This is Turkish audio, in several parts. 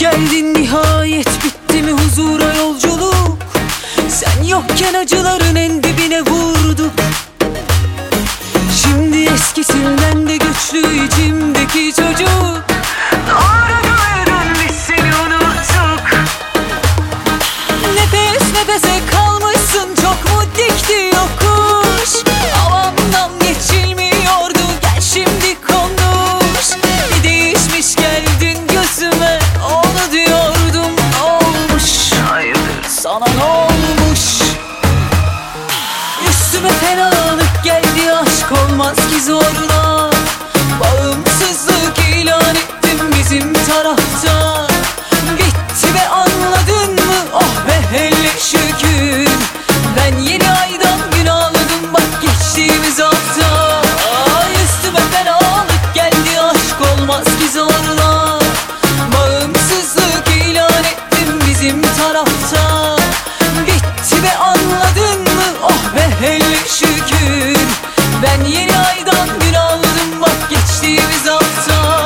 geldin nihayet, bitti mi huzura yolculuk? Sen yokken acıların en dibine vurduk. Şimdi eskisinden de güçlü içimdeki çocuk. Doğru duydun, biz seni unuttuk. Nefes nefese kalmışsın, çok mu dikti yokuş? Havamdan geçilmiyordu, gel şimdi konuş. Bir değişmiş geldin gözüme, onu diyordum, olmuş. Hayırdır sana, ne olmuş? Üstüme fenalık geldi, aşk olmaz ki zorla. Bağımsızlık ilan ettim bizim tarafta. Bitti ve anladın mı? Oh be hele şükür. Ben yeni aydan gün ağladım bak geçtiğimiz hafta. Üstüme fenalık geldi, aşk olmaz ki zorla. Bağımsızlık ilan ettim bizim tarafta. Bitti ve anladın mı? Oh be hele şükür. Ben yeni aydan gün ağladım bak geçtiğimiz hafta.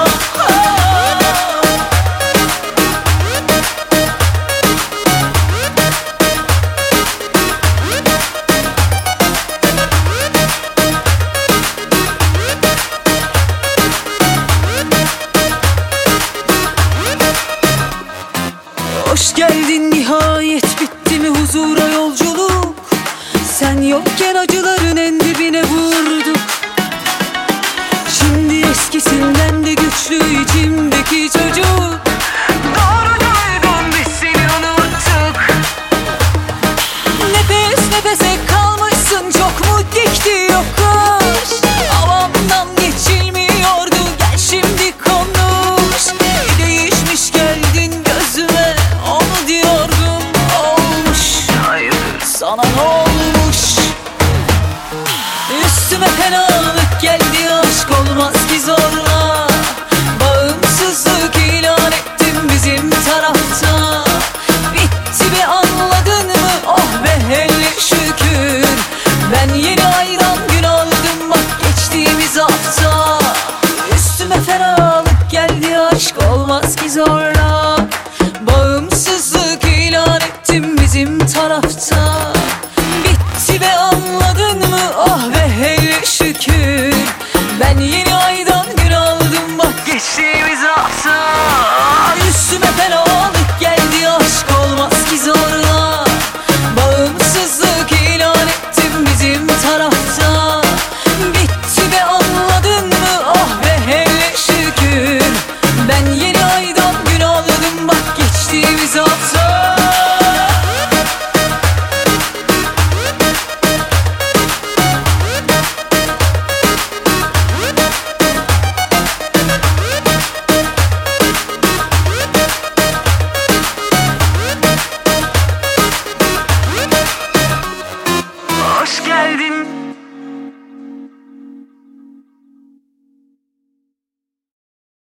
Hoş geldin nihayet, bitti mi huzura yolculuk? Sen yokken acıların en dibine vurduk. Şimdi eskisinden de güçlü içimdeki çocuk. Doğru duydun, biz seni unuttuk. Nefes nefese kalmışsın, çok mu dikti yokuş? Havamdan geçilmiyordu, gel şimdi konuş. Bir değişmiş geldin gözüme, onu diyordum, olmuş. Hayırdır sana, ne olmuş? Üstüme fenalık geldi, aşk olmaz ki zorla. Bağımsızlık ilan ettim bizim tarafta. Bitti ve anladın mı? Oh be hele şükür. Ben yeni aydan gün aldım bak geçtiğimiz hafta. Üstüme fenalık geldi, aşk olmaz ki zorla.